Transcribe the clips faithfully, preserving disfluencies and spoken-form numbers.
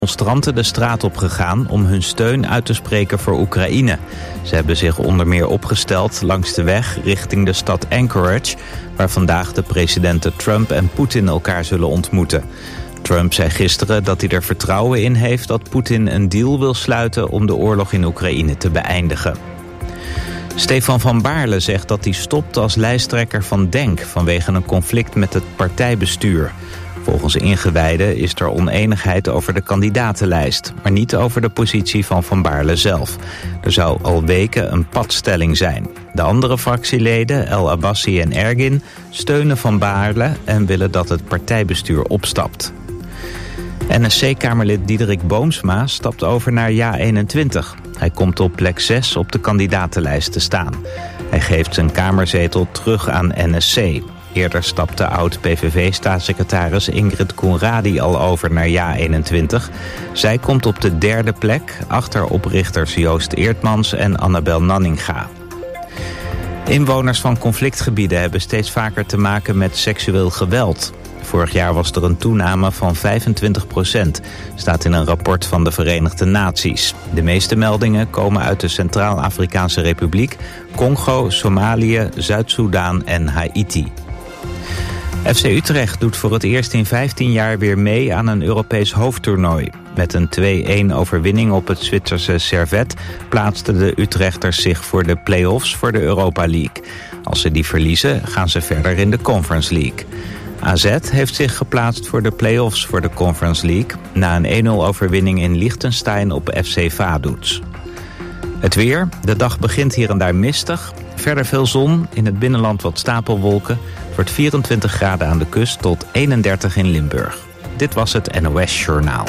Demonstranten de straat op gegaan om hun steun uit te spreken voor Oekraïne. Ze hebben zich onder meer opgesteld langs de weg richting de stad Anchorage, waar vandaag de presidenten Trump en Poetin elkaar zullen ontmoeten. Trump zei gisteren dat hij er vertrouwen in heeft dat Poetin een deal wil sluiten om de oorlog in Oekraïne te beëindigen. Stefan van Baarle zegt dat hij stopt als lijsttrekker van DENK vanwege een conflict met het partijbestuur. Volgens ingewijden is er oneenigheid over de kandidatenlijst, maar niet over de positie van Van Baarle zelf. Er zou al weken een padstelling zijn. De andere fractieleden, El Abbassi en Ergin, steunen Van Baarle en willen dat het partijbestuur opstapt. N S C-kamerlid Diederik Boomsma stapt over naar Ja eenentwintig. Hij komt op plek zes op de kandidatenlijst te staan. Hij geeft zijn kamerzetel terug aan N S C. Eerder stapte oud-P V V-staatssecretaris Ingrid Koenradi al over naar Ja eenentwintig. Zij komt op de derde plek, achter oprichters Joost Eertmans en Annabel Nanninga. Inwoners van conflictgebieden hebben steeds vaker te maken met seksueel geweld. Vorig jaar was er een toename van vijfentwintig procent, staat in een rapport van de Verenigde Naties. De meeste meldingen komen uit de Centraal-Afrikaanse Republiek, Congo, Somalië, Zuid-Soedan en Haiti. F C Utrecht doet voor het eerst in vijftien jaar weer mee aan een Europees hoofdtoernooi. Met een twee-een overwinning op het Zwitserse Servette plaatsten de Utrechters zich voor de play-offs voor de Europa League. Als ze die verliezen, gaan ze verder in de Conference League. A Z heeft zich geplaatst voor de play-offs voor de Conference League na een een-nul overwinning in Liechtenstein op F C Vaduz. Het weer, de dag begint hier en daar mistig. Verder veel zon, in het binnenland wat stapelwolken. Het wordt vierentwintig graden aan de kust tot eenendertig in Limburg. Dit was het N O S Journaal.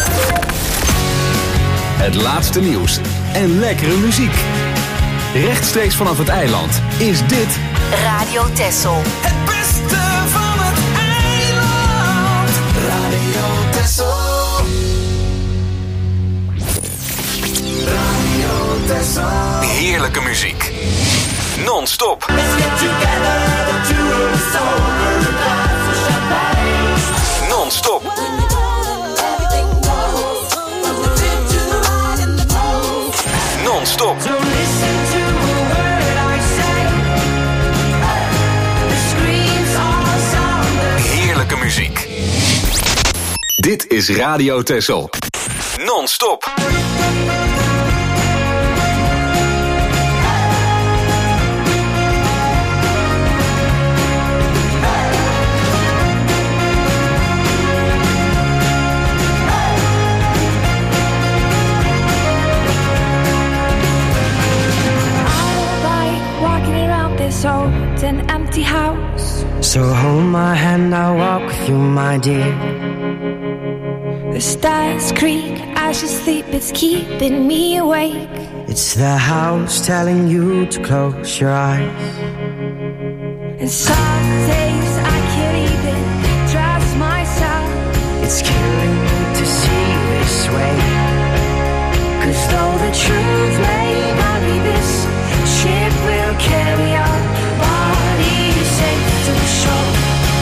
Het laatste nieuws en lekkere muziek. Rechtstreeks vanaf het eiland is dit Radio Texel. Het beste van het eiland. Radio Texel. Radio Texel. heerlijke muziek. Non-stop. Let's get together, the two of us over the glass of champagne. Non-stop. Non-stop. So listen to the word I say. The screams are sound. Heerlijke muziek. Dit is Radio Texel. Non-stop. Old and empty house. So hold my hand, I'll walk with you, my dear. The stars creak as you sleep, it's keeping me awake. It's the house telling you to close your eyes. And some days I can't even trust myself. It's killing me to see this way. 'Cause though the truth may vary, this ship will carry on. Body safe to shore.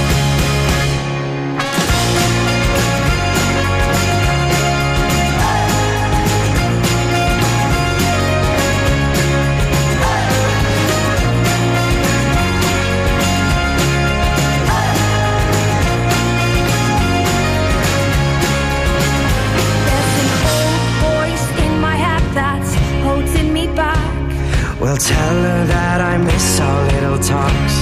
Well, tell her that I miss our little talks.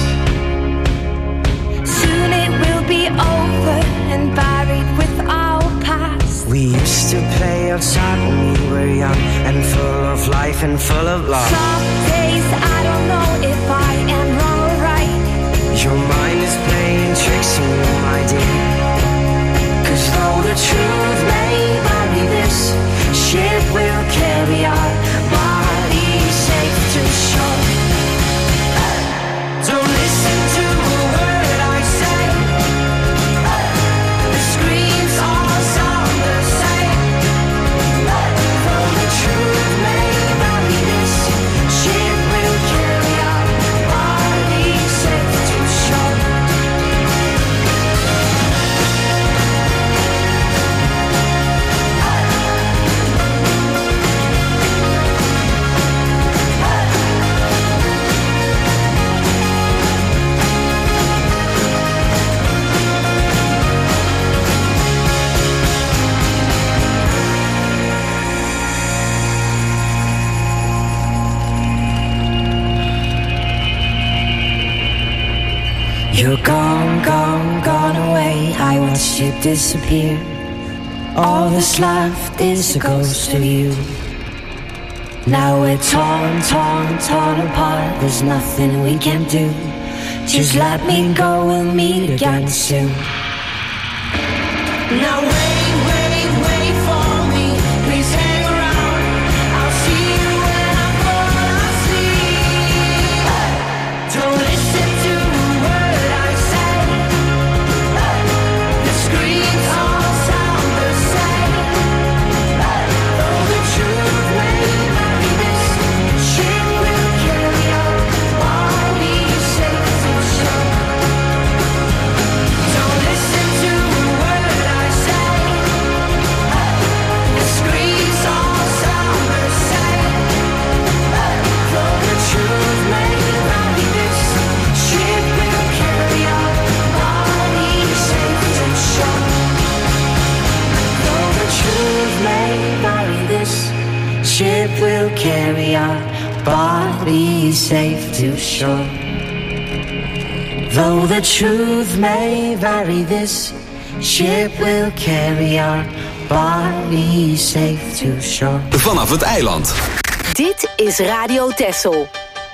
Soon it will be over and buried with our past. We used to play outside when we were young and full of life and full of love. Some days I don't know if I am wrong or right. Your mind is playing tricks on you, my dear. 'Cause though the truth may vary, this ship will carry our bodies safe to shore. So listen to the word I say. The screams all sound the same. Though the truth may vary, this ship will carry our bodies safe to shore. You're gone, gone, gone away. I watched you disappear. All that's left is a ghost of you. Now we're torn, torn, torn apart. There's nothing we can do. Just let me go, we'll meet again soon. Now wait, wait, wait for me. Please hang around. I'll see you when I fall asleep. Don't listen to a word I say. The screams all sound the same. Though the truth may vary, this ship will carry our bodies safe to shore. Don't listen to a word I say. The screams all sound the same. Though the truth may vary, this ship will carry our bodies safe to shore. Though the truth may vary, this ship will carry our bodies safe to shore. Though the truth may vary, this ship will carry our bodies safe to shore. Vanaf het eiland. Dit is Radio Texel.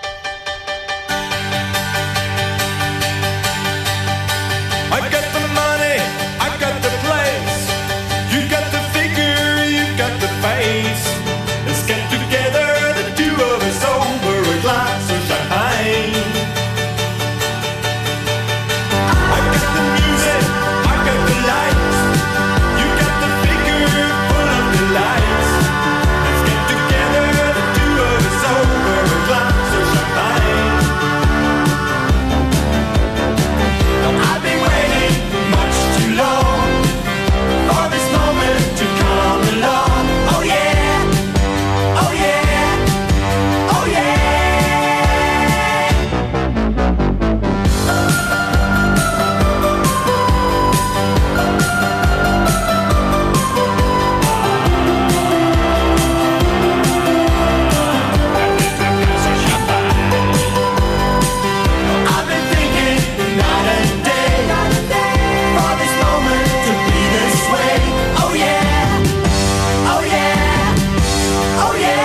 I got the money, I got the place. You got the figure, you got the face. Let's get together, the two of us, over a glass of champagne. I got the music, I got the lights. You got the figure, full of the lights. Let's get together, the two of us, over a glass of champagne. I've been waiting much too long for this moment to come along. Oh yeah, oh yeah, oh yeah. I've been thinking night and day for this moment to be this way. Oh yeah, oh yeah, oh yeah.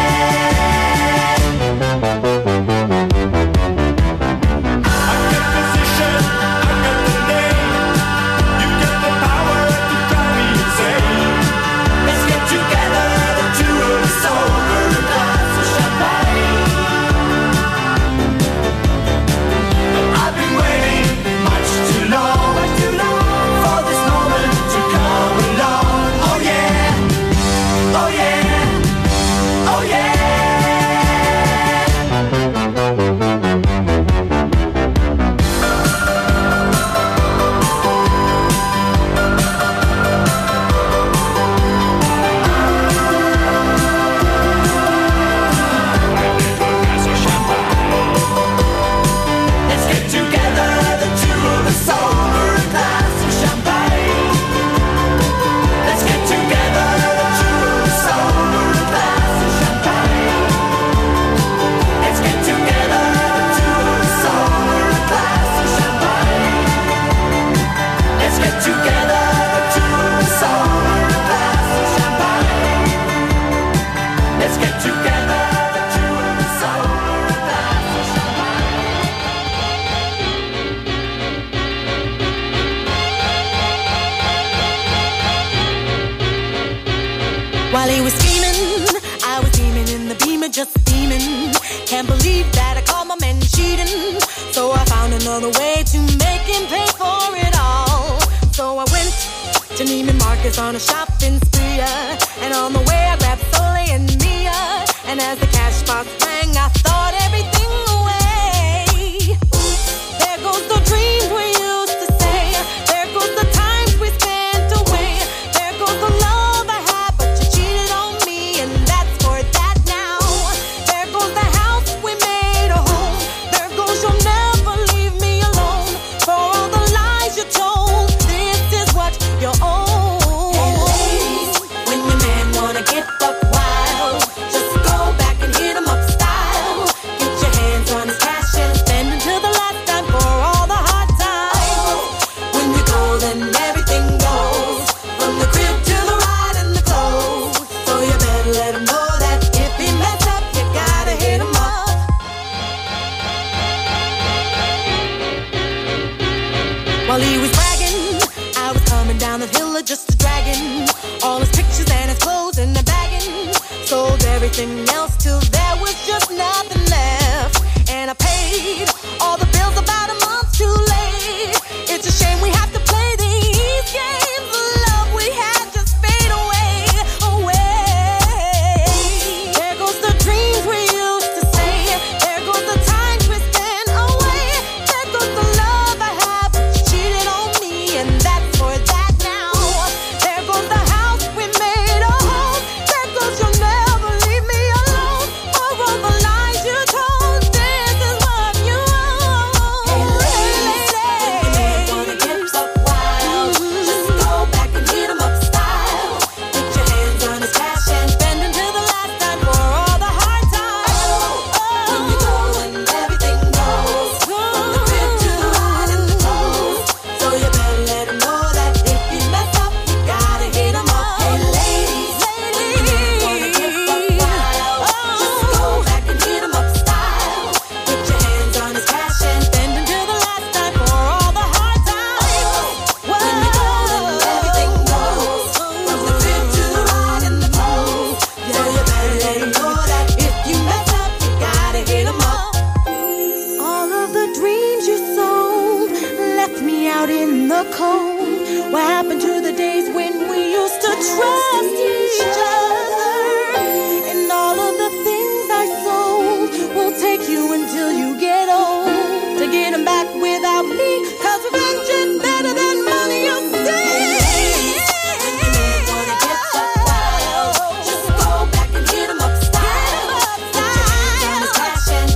I got position, I got the name. You got the power to drive me insane. Let's get together, the two of us, over a glass of champagne. I've been waiting much too long, too long for this moment to come along. Oh yeah, oh yeah, oh yeah. Let's get together, the two of us, over a glass of champagne. Let's get together, the two of us, over a glass of champagne. Let's get together, the two of us, over a glass of champagne. Let's get together, the two of us, over a glass of champagne. Let's get together, the two of us, over a glass of champagne. While he was scheming, I was beaming in the beamer, just steaming. Can't believe that I caught my man cheating. So I found another way to make him pay for it all. So I went to Neiman Marcus on a shopping spree, uh, and on the way I grabbed Soleil and Mia. And as the cash box rang, I thought everything away. There goes the dreams we used to say. There goes the times we spent away. There goes the love I had, but you cheated on me, and that's for that now. There goes the house we made a home. There goes you'll never leave me alone. For all the lies you told, this is what you own. Hey ladies, everything else till there was just nothing left. And I paid all the bills about a month too late. It's a shame we have to play these games. The love we had just fade away, away. There goes the dreams we used to say. There goes the time twisting away. There goes the love I have cheated on me, and that's for that now. There goes the house we made a home. There goes you'll never leave me alone. For all the lies you told, this is what you owe. Hey, lady, if you wanna get up wild, just go back and hit 'em up style. Put your hands on his cash and spend until the last time for all the hard times. When you go and everything goes, from the crib to the ride and the clothes. So you better let him know that if you mess up, you gotta hit 'em up. Hey ladies, if you wanna get up wild, just go back and hit 'em up style. Put your hands on his cash and spend until the last time for all the hard times. When you go and everything goes, from the crib to the ride and the clothes. So you better let him know that if you mess up, you gotta hit 'em up. All of the dreams you sold left me out in the cold. What happened to the days when we used to trust each other? And all of the things I sold will take you until you get old to get 'em back without me. 'Cause revenge is better than money, you say. Just go back and hit 'em up style. Put your hands on his cash and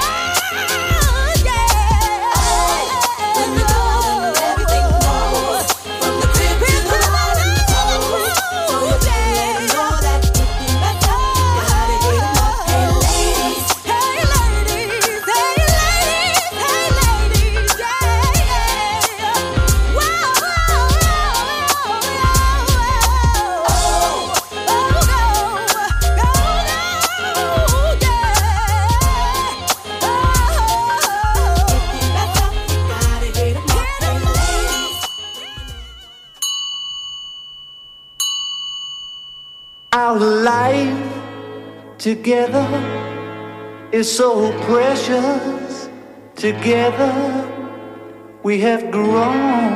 when you go and everything goes, from the crib to the ride and the clothes. So you better let him know that if you mess up, you gotta hit 'em up. Hey ladies, hey ladies, hey ladies, hey ladies, yeah, yeah. Whoa, whoa, whoa, whoa, oh, oh, go, go now, yeah. Oh, if you mess up, you gotta hit 'em up. Hey ladies. Our life together is so precious. Together we have grown.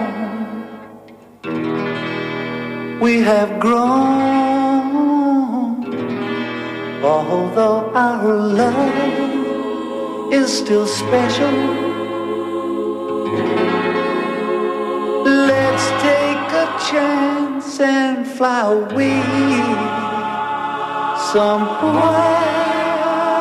We have grown. Although our love is still special, let's take a chance and fly away somewhere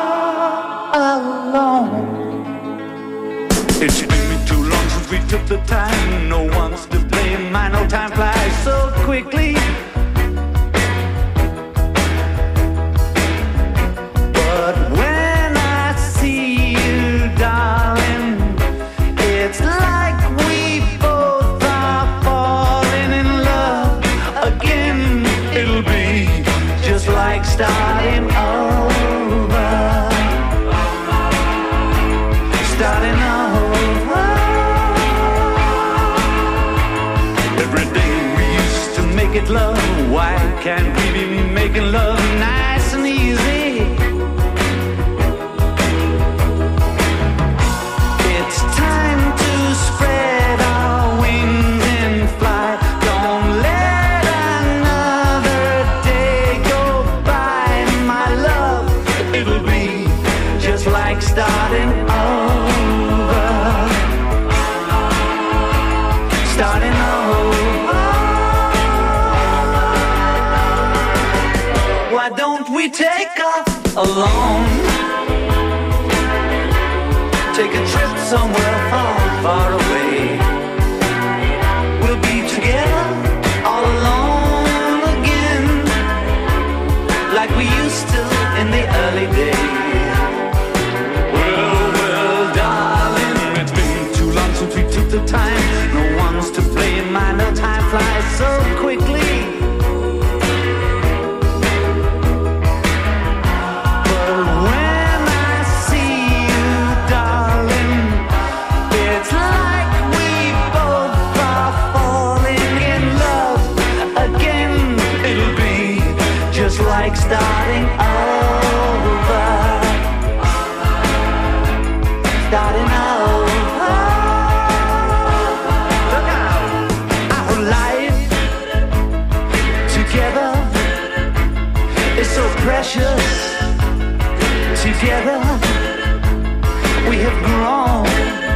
alone. It's been too long since we took the time. No one's to blame. My no time flies so quickly. But when I see you, darling, it's like we both are falling in love again. It'll be just like starting over. Starting over. Every day we used to make it love. Why can't we be making love nice and easy? It's time to spread our wings and fly. Don't let another day go by, my love. It'll be just like starting over. Starting over. Why don't we take off alone? Take a trip somewhere far, far away. We'll be together all alone again, like we used to in the early days. Well, well, darling, it's been too long since we took the time. No one's to blame. My no time flies so quickly. But when I see you, darling, it's like we both are falling in love again. It'll be just like starting over. precious. Together we have grown.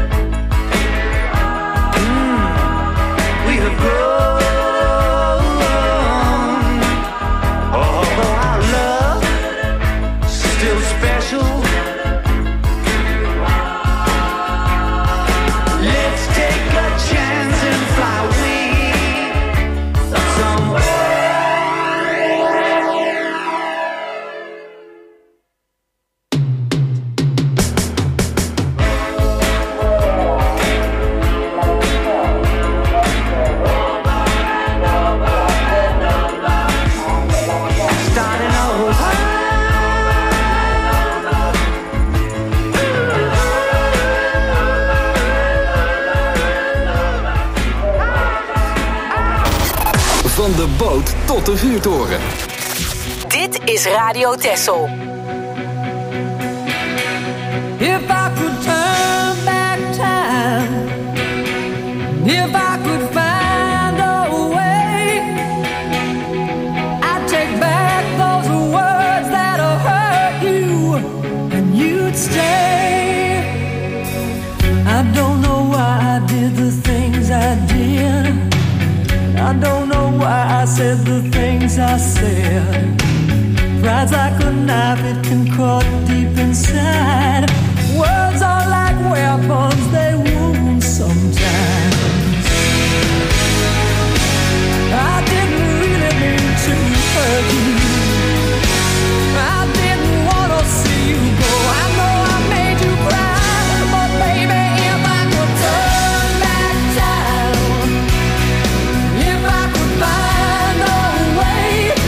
Mm, we have grown. Although our love still special. Let's take a chance and fly away somewhere. Starting over. Van de boot tot de vuurtoren. Dit is Radio Texel. If I could turn back time, if I could find a way, I'd take back those words that have hurt you, and you'd stay. I don't know why I did the things I did. I don't know why I said the things I said. Pride's like a knife, it can cut deep inside. Words are like weapons, they wound sometimes. I didn't really mean to hurt you. I didn't want to see you go. I know I made you cry, but baby, if I could turn back time, if I could find a way,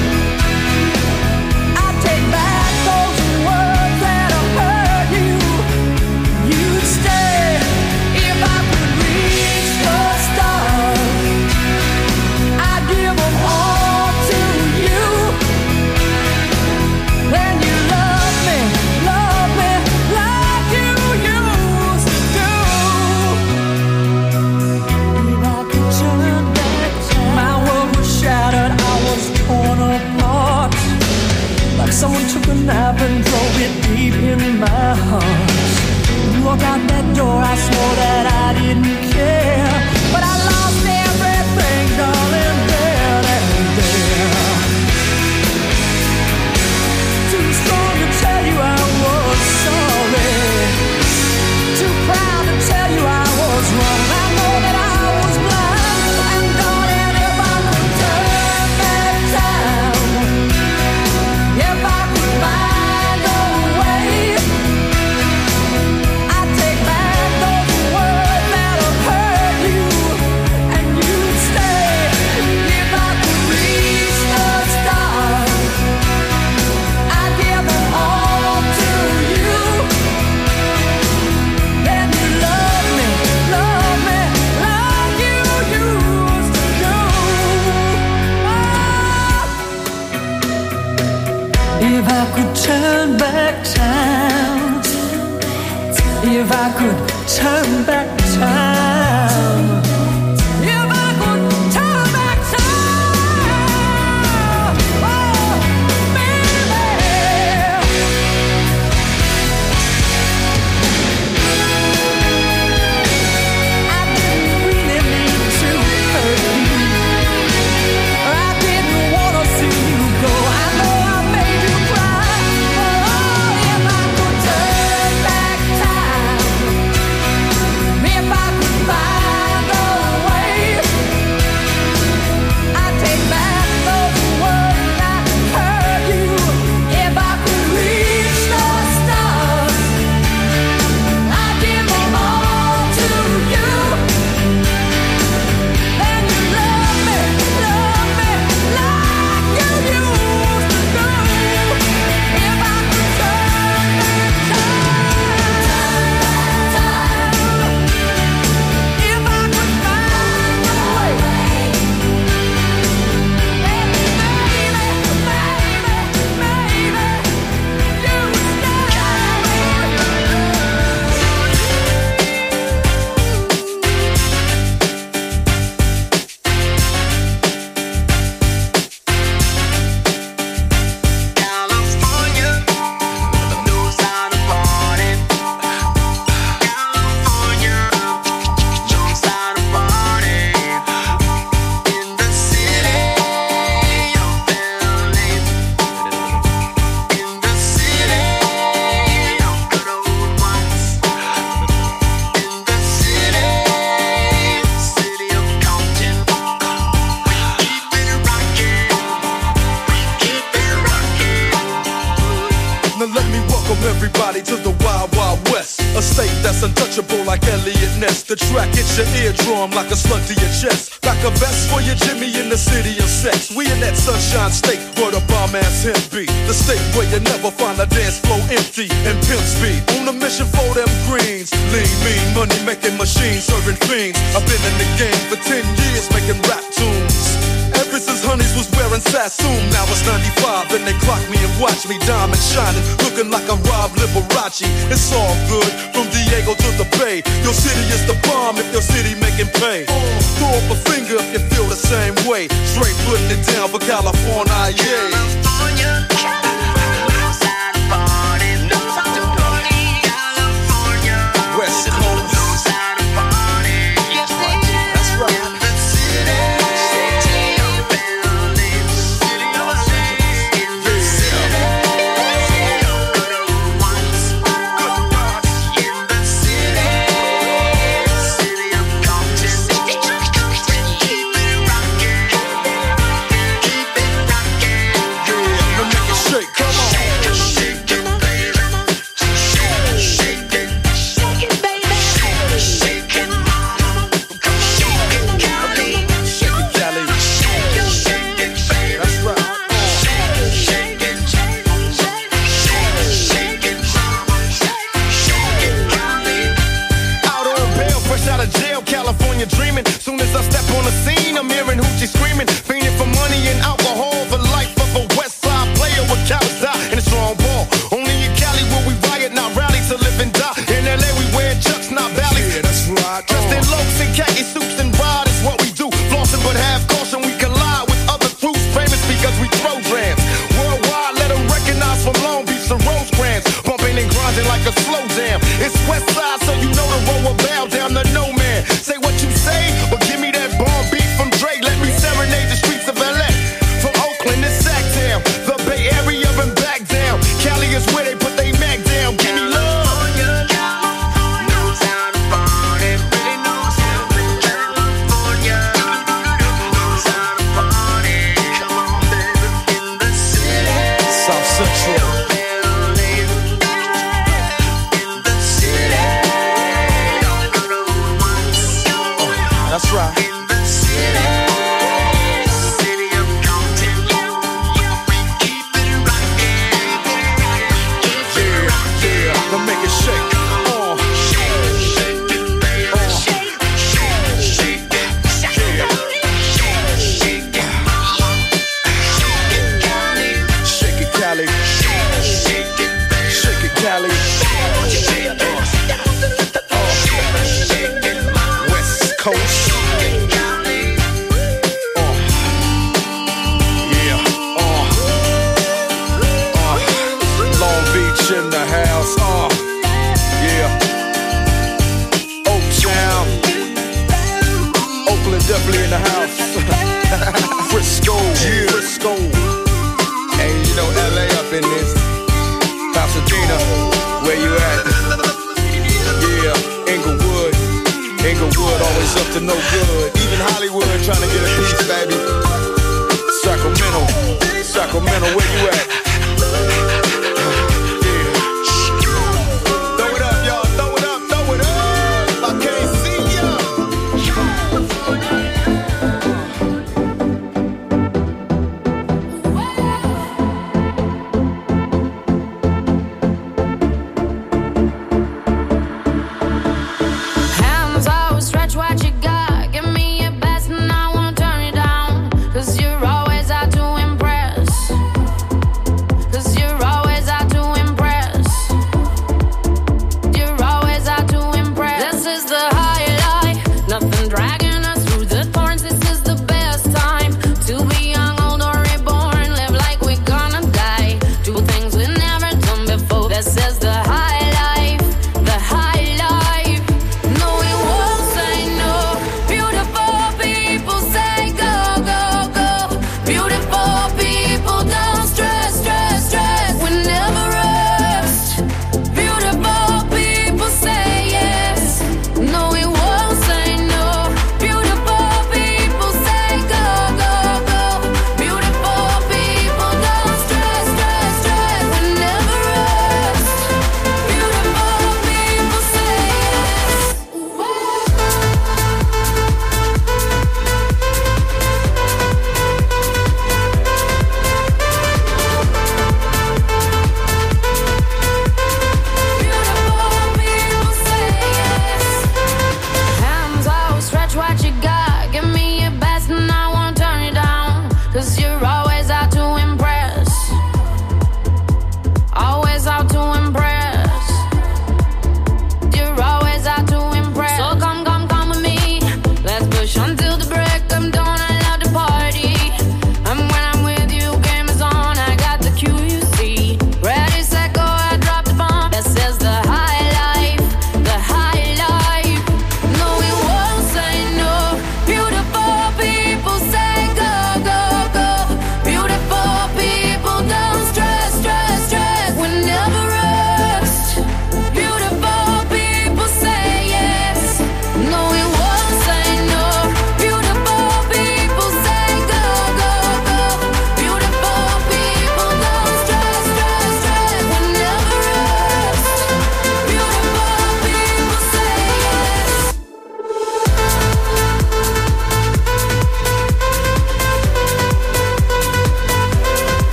I'd take back those words that have hurt you. You'd stay if I could reach the stars. I'd give them all to you. Then you love me, love me like you used to. If I could turn back time, my world was shattered, I was torn apart. Like someone took a knife and drove it deep in my heart. You walked out that door, I swore that I didn't care. But I lost everything, darling, there and there. Too strong to tell you I was sorry. Too proud to tell you I was wrong. I know that I was blind. And darling, if I could turn back time, if I could find a way, I'd take back those words that have hurt you, and you'd stay. If I could reach the stars, I'd give them all to you. Then you love me, love me like you used to do. If I could turn back time, if I could turn back time, if I could turn back time, oh, baby. I didn't really mean to hurt you. I didn't want to see you go. I know I made you cry. Oh, if I could turn back time, if I could everybody to the Wild Wild West. A state that's untouchable like Elliot Ness. The track hits your eardrum like a slug to your chest. Like a vest for your Jimmy in the city of sex. We in that sunshine state where the bomb ass him be. The state where you never find a dance floor empty and pimp speed. On a mission for them greens. Lean, mean, money making machines serving fiends. I've been in the game for ten years making rap tunes. Ever since Honeys was wearing Sassoon, now it's ninety-five and they clock me and watch me diamond shining, looking like a Rob Liberace. It's all good from Diego to the Bay. Your city is the bomb if your city making pay. Throw up a finger if you feel the same way. Straight putting it down for California, yeah. West Coast. You're always out to impress.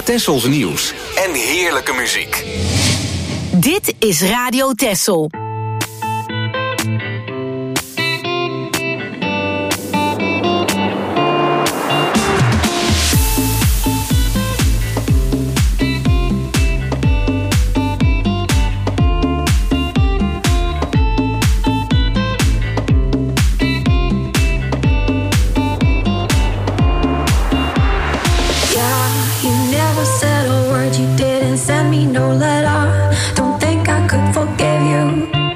Tessels nieuws en heerlijke muziek. Dit is Radio Tessel. Send me no letter. Don't think I could forgive you.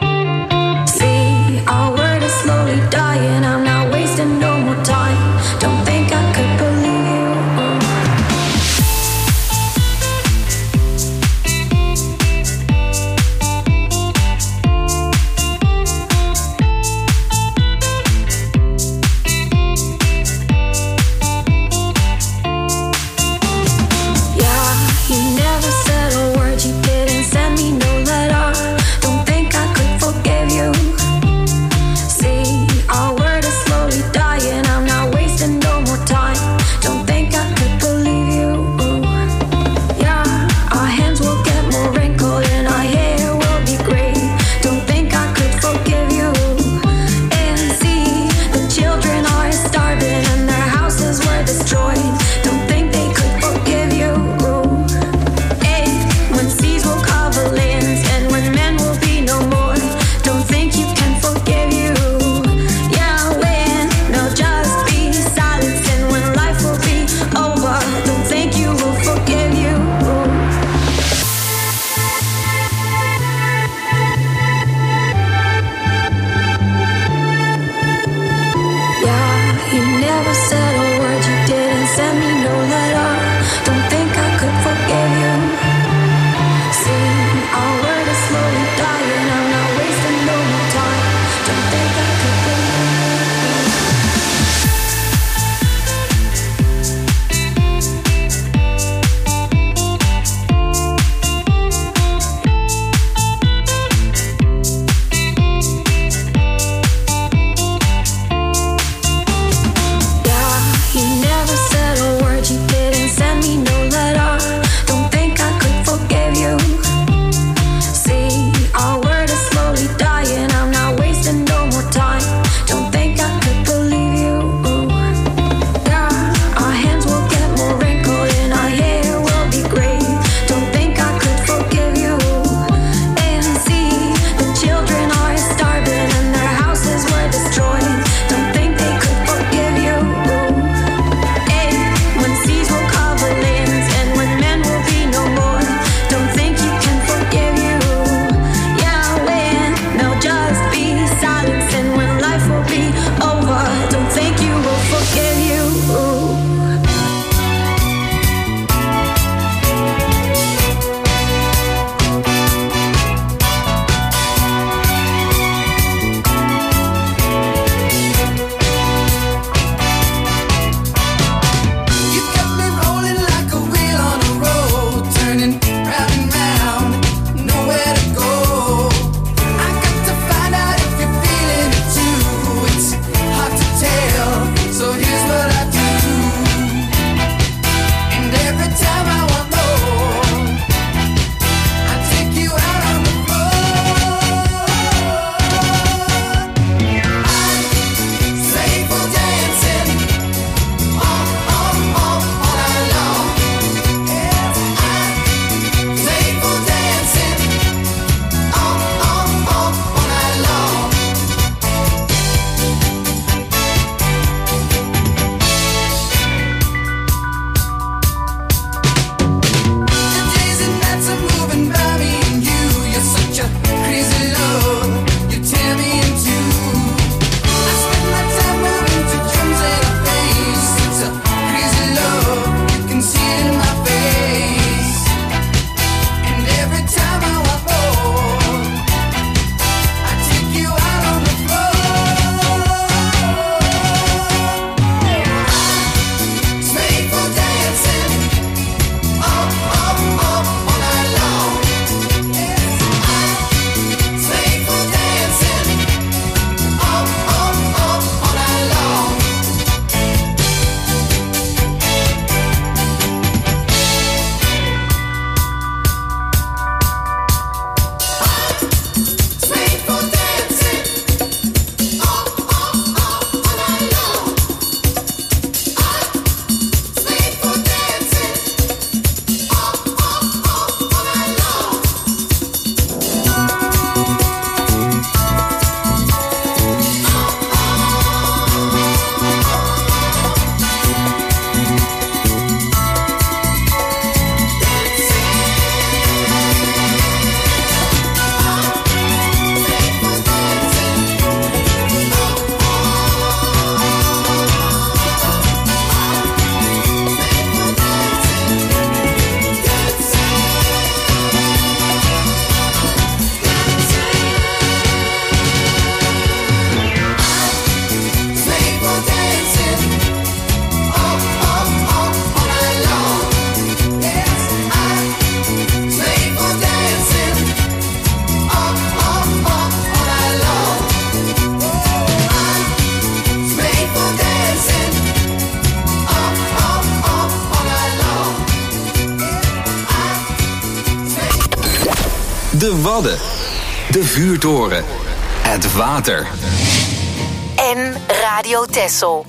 De Wadden. De Vuurtoren. Het water. En Radio Texel.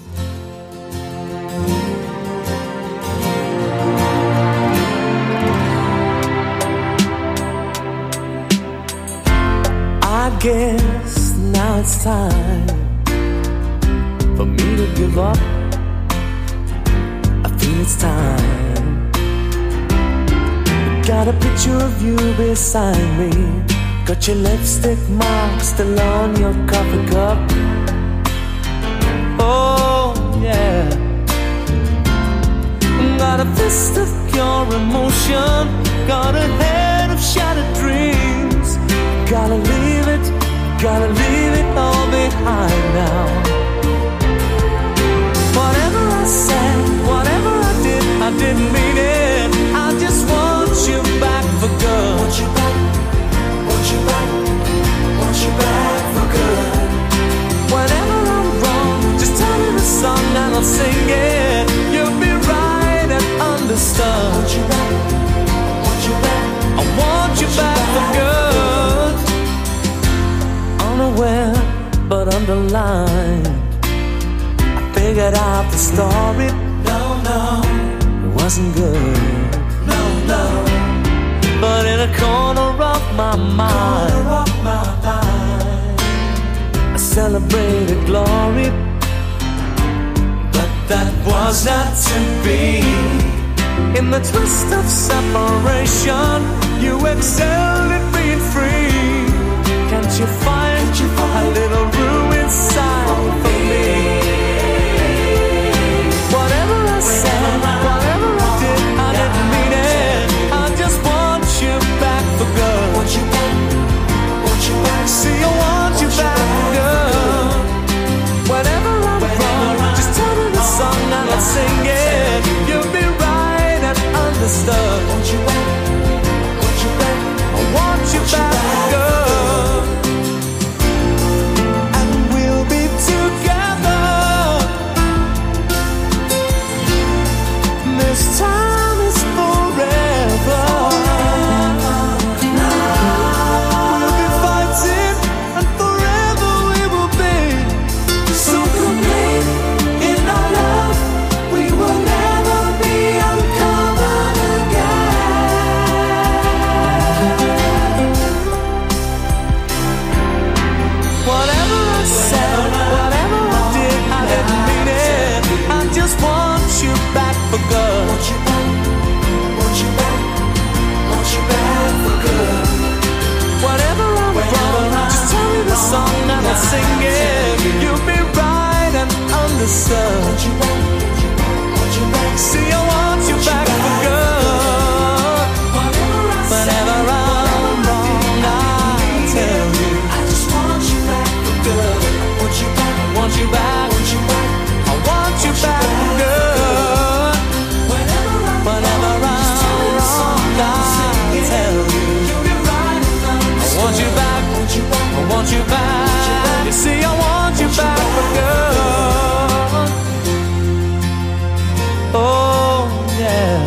I guess now it's time for me to give up. I feel it's time. Got a picture of you beside me. Got your lipstick mark still on your coffee cup. Oh yeah. Got a fist of pure emotion. Got a head of shattered dreams. Gotta leave it, gotta leave it all behind now. Whatever I said, whatever I did, I didn't mean it. I just want you back for good. Want you back, want you back, want you back for good. Whenever I'm wrong, just tell me the song and I'll sing it. You'll be right and understood. Want you back, want you back, I want you back for good. Unaware but underlined, I figured out the story. No, no, it wasn't good. No, no. But in a corner of my mind, corner of my mind, I celebrated glory. But that was not to be. In the twist of separation, you excelled at being free. Can't you find, Can't you find a little room inside for me? Whatever I said, whatever I did, I didn't mean it. I just want you back for good. Want you back, want you back. See, I want you back for good. Whenever I'm wrong, just tell me the song and I'll sing it. You'll be right and understood. Want you back, want you back. I want you back for good. And we'll be together. This time is forever. We'll be fighting, and forever we will be so complete in our love. We will never be uncovered again. Whatever I said, whatever I did, I didn't mean it. I just want you back for good. Want you back, want you back, want you back for good. Whatever I'm wrong, just tell me the song and I'll sing it. You'll be right and understood. Want you back, want you back. See, I want you back for good. Whenever I'm wrong, I'll tell you. I just want you back for good. Want you back, want you back, want you back. I want you back for good. Whenever I'm wrong, I'll tell you. I want you back, I want you back. You see, I want you back for good. Oh, yeah.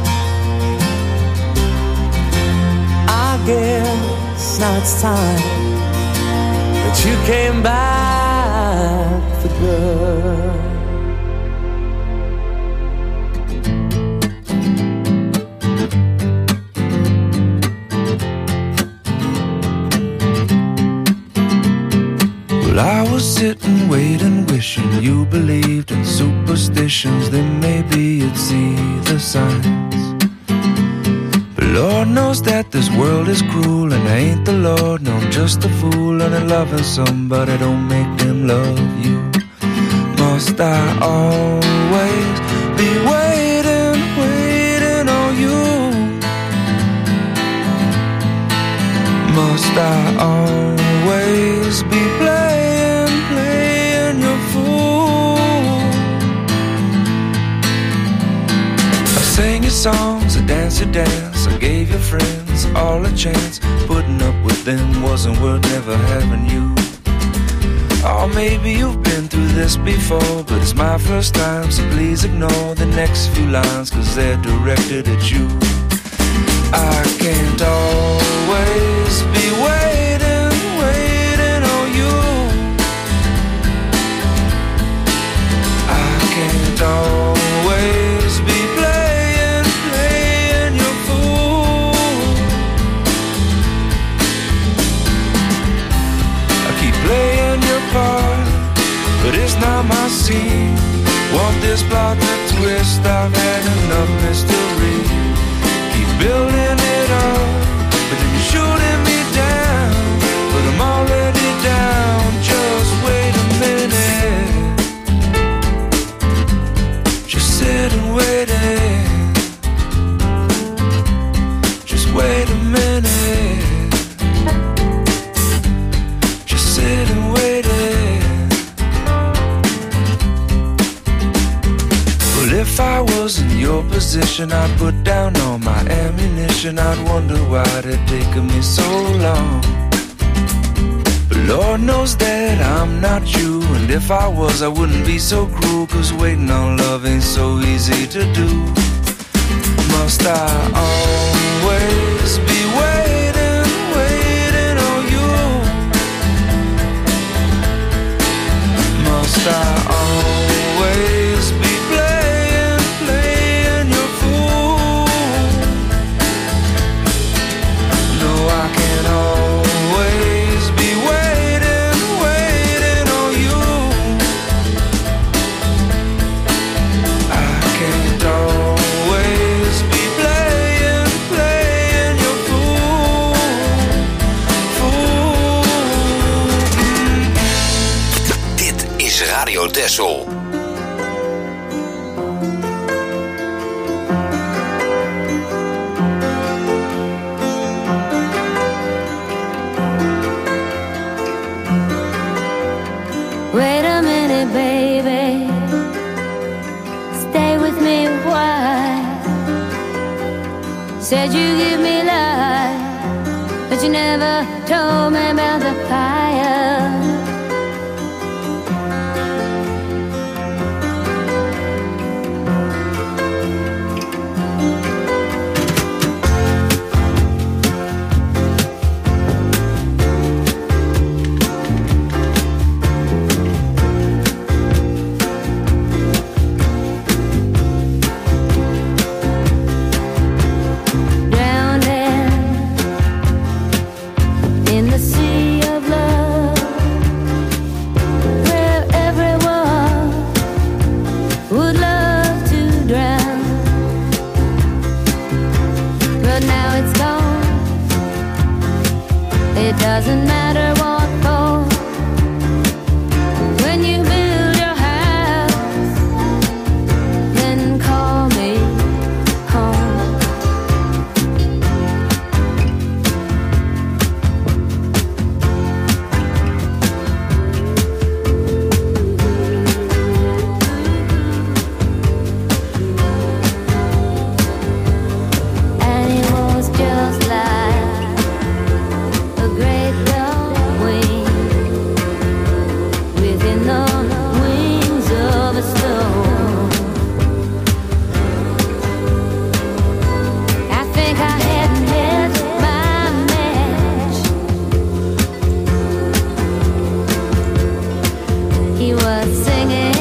I guess now it's time that you came back for good. Well, I was sitting, waiting, wishing you believed in superstitions. Then maybe you'd see the signs. But Lord knows that this world is cruel, and I ain't the Lord, no, I'm just a fool. And loving somebody don't make them love you. Must I always be waiting, waiting on you? Must I always be playing, playing your fool? I sang your songs, I danced your dance, I gave your friends all a chance. Putting up with them wasn't worth never having you. Or maybe you've been through this before, but it's my first time, so please ignore the next few lines, cause they're directed at you. I can't always be waiting, waiting on you. I can't always be playing, playing your fool. I keep playing your part, but it's not my scene. Want this plot to twist, I've had enough mystery. Keep building it up, but then you're shooting me down. But I'm already down, just wait a minute. Just sit and wait it. Just wait a minute. Just sit and wait it. Well, if I was in your position, I'd put down all my ammunition. I'd wonder why it taken me so long. But Lord knows that I'm not you, and if I was, I wouldn't be so cruel. Cause waiting on love ain't so easy to do. Must I always be waiting, waiting on you? Must I always be playing, playing your fool? No, I can't always be waiting, waiting on you. I can't always be playing, playing your fool, fool. Dit is Radio Texel. Wait a minute, baby. Stay with me a while. Said you give me life, but you never told me about the fire. Drowning in the sea of love, where everyone would love to drown. But now it's gone. It doesn't matter what for. When you build your house, then call me home. And it was just like a great long wing within the wings of a storm. I think I hadn't hit my match. He was singing,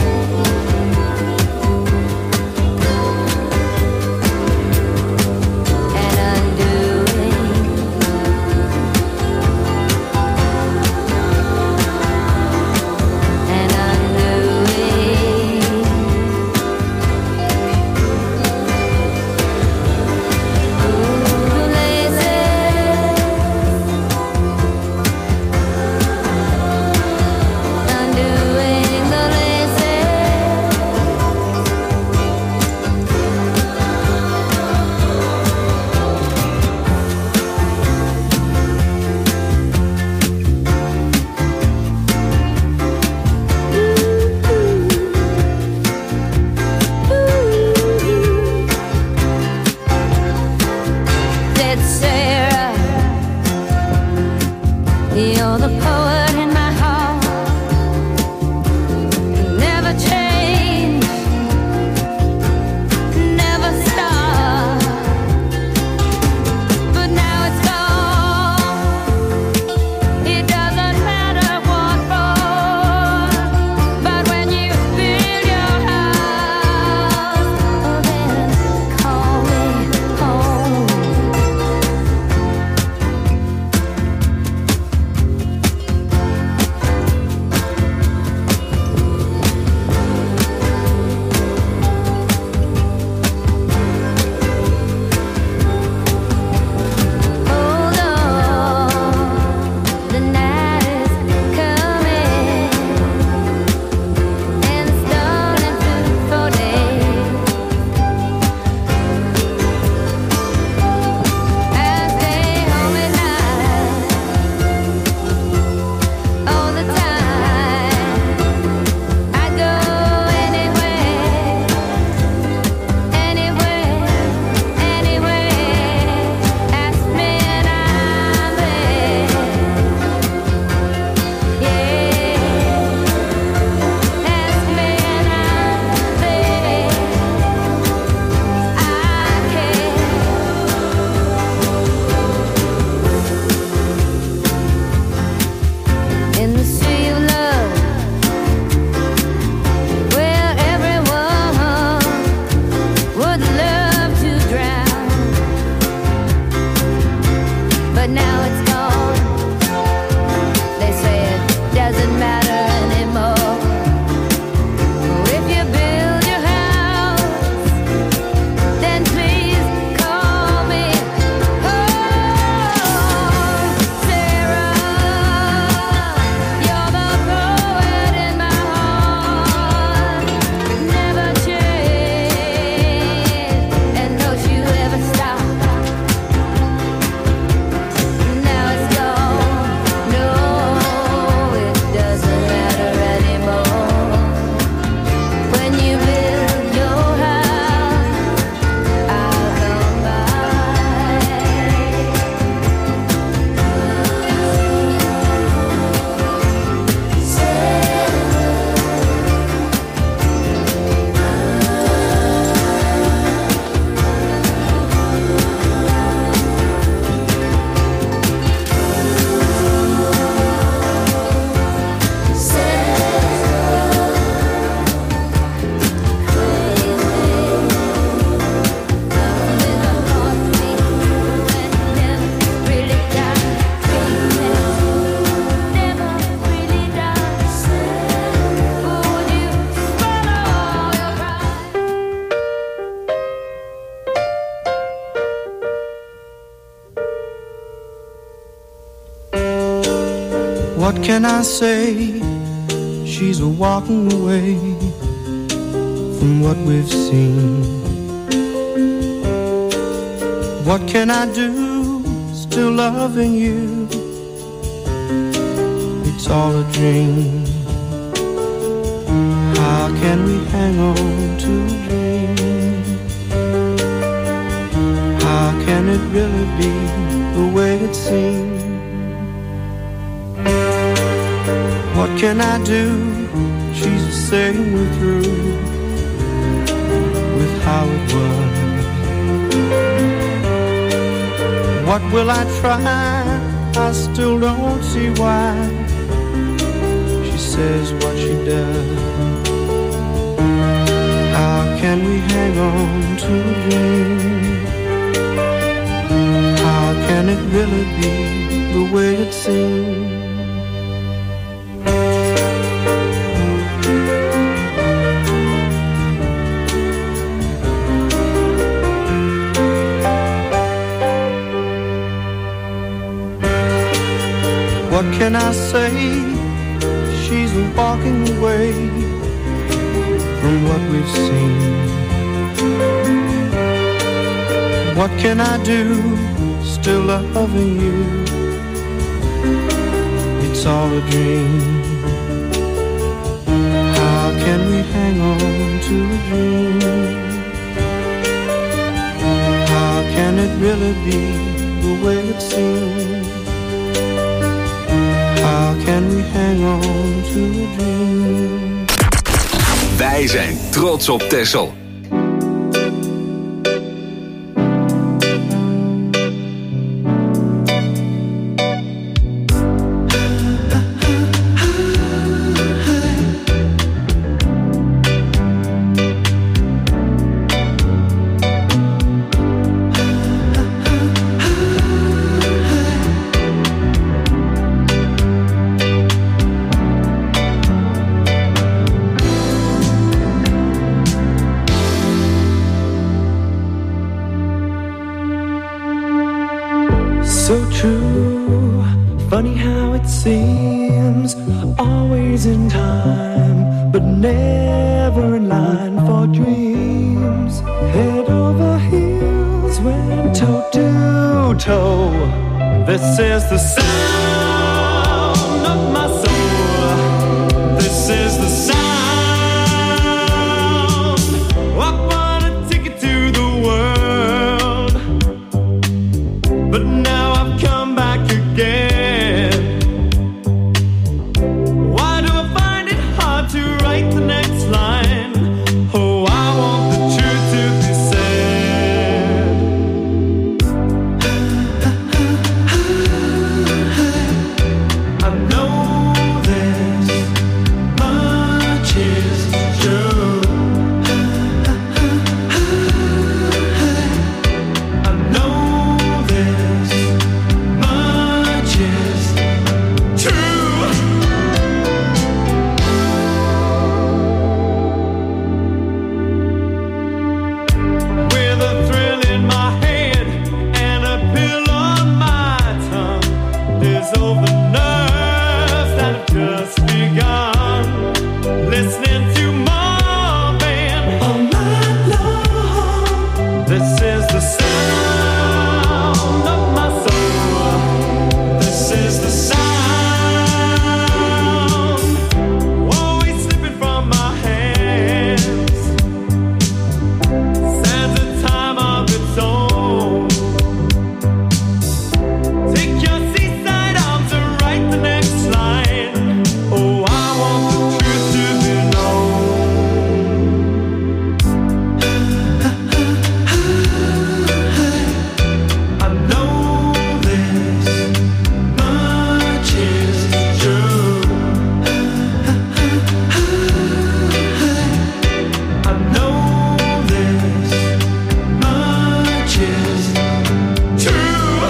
and undoing, and undoing. Ooh, lazy, undoing the lazy. Said Sarah, you're the poet in my heart. Never change, never stop. now it's gone. They say it doesn't matter anymore. If you build your house, then please call me. Oh, Sarah, you're the poet in my heart. Never change, and don't you ever stop. Now it's gone. No, it doesn't matter anymore. When you build your house, I'll come by. What can I say? She's a walking away from what we've seen. What can I do? Still loving you. It's all a dream. How can we hang on to a dream? How can it really be the way it seems? What can I do? She's saying we're through with how it was. What will I try? I still don't see why she says what she does. How can we hang on to a dream? How can it really be the way it seems? What can I say? She's walking away from what we've seen. What can I do? Still loving you. It's all a dream. How can we hang on to a dream? How can it really be the way it seems? How can we hang on to a dream? Wij zijn trots op Texel. So true, funny how it seems, always in time, but never in line for dreams. Head over heels, went toe to toe. This is the sound of my soul. This is the sound. I want a ticket to the world, but now I've come back again. Why do I find it hard to write the next line? Oh, I want the truth to be said. is over nerves that have just begun. Listening to Marvin all night long. This is the sound of my soul. This is the sound, always slipping from my hands. Stands a time of its own. Take your seaside arms and write the next line. Oh, I want the truth to be known. I know this much is true. I know this much is true.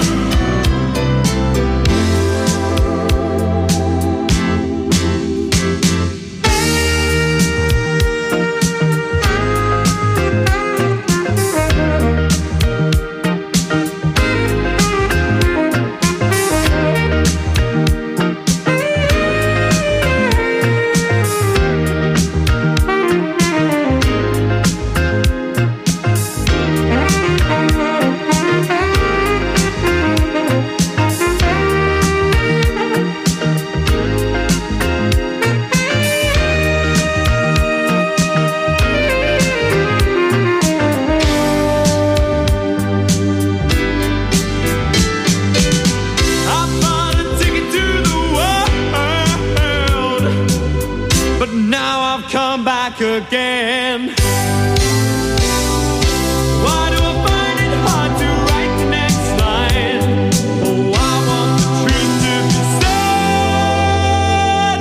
I bought a ticket to the world, but now I've come back again. Why do I find it hard to write the next line? Oh, I want the truth to be said.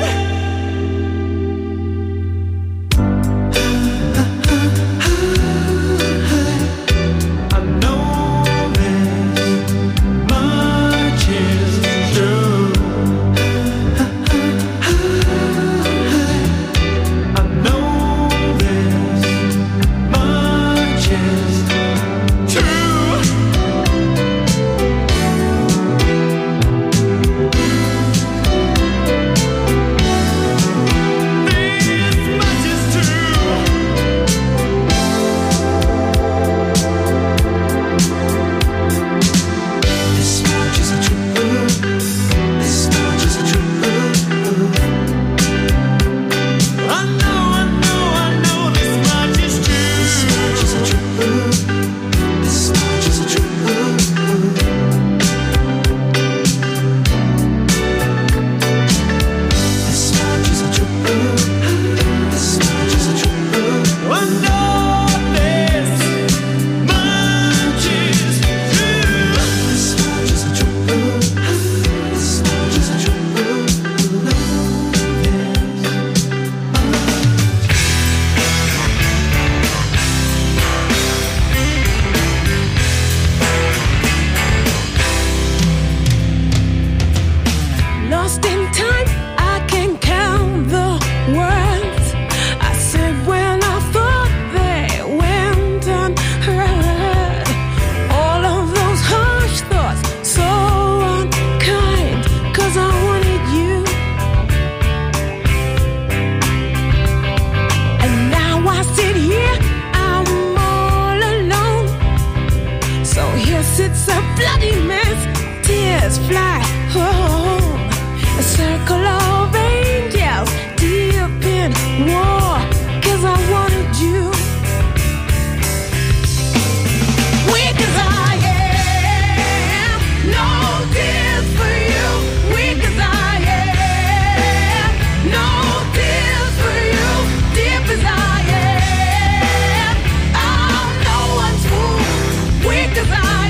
I know this much is true. I know this much is true. This much is true. This much is true. This much is true. I know, I know, I know this much is true. This much is true. This much is true. This much is true. This much is true. I know this much is true. This much is true. This much is true. Lost in time, I can count the words I said when I thought they went unheard. All of those harsh thoughts, so unkind, 'cause I wanted you. And now I sit here, I'm all alone. So here sits a bloody mess, tears fly. Oh, a circle of angels deep in war, 'cause I wanted you. Weak as I am, no tears for you. Weak as I am, no tears for you. Deep as I am, I'm no one's fool. Weak as I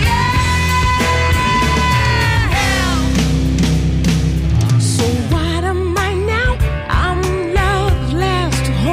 am. So what am I now? I'm love's last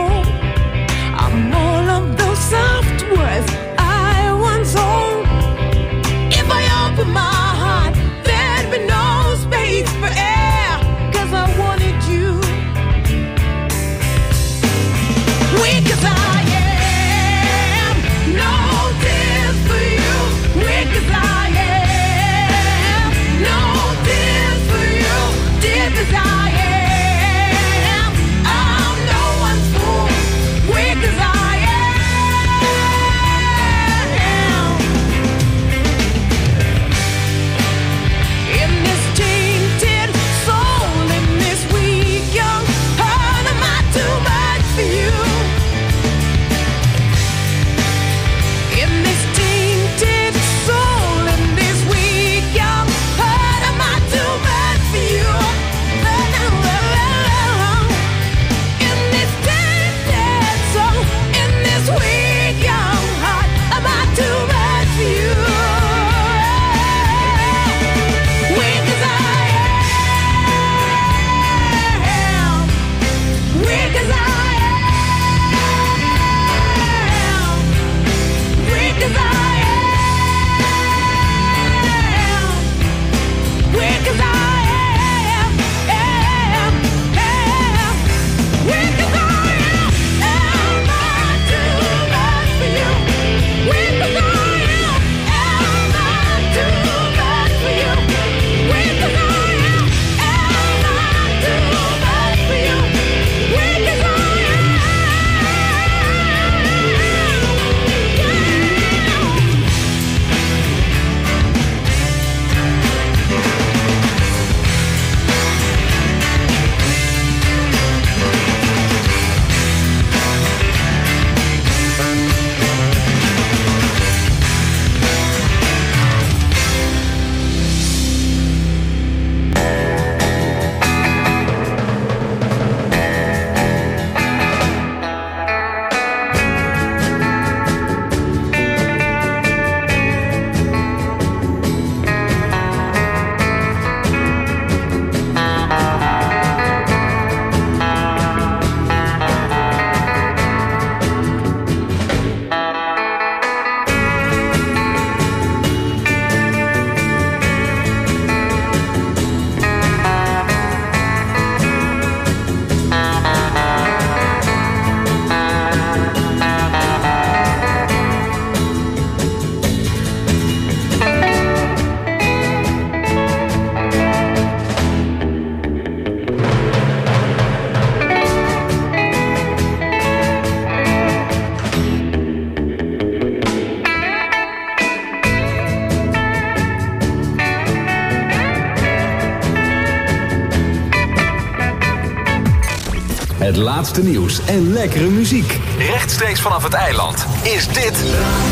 Het laatste nieuws en lekkere muziek. Rechtstreeks vanaf het eiland is dit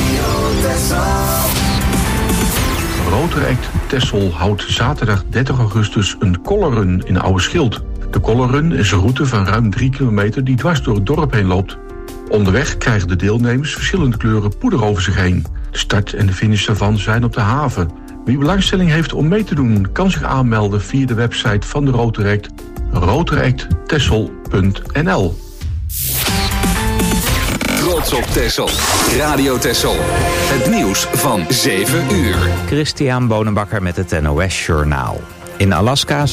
Rotoract Texel houdt zaterdag dertig augustus een colorrun in Oude Schild. De colorrun is een route van ruim drie kilometer die dwars door het dorp heen loopt. Onderweg krijgen de deelnemers verschillende kleuren poeder over zich heen. De start en de finish daarvan zijn op de haven. Wie belangstelling heeft om mee te doen, kan zich aanmelden via de website van de Rotoract, rotoract texel punt n l. Trots op Texel. Radio Texel. Het nieuws van zeven uur. Christian Bonenbakker met het N O S Journaal. In Alaska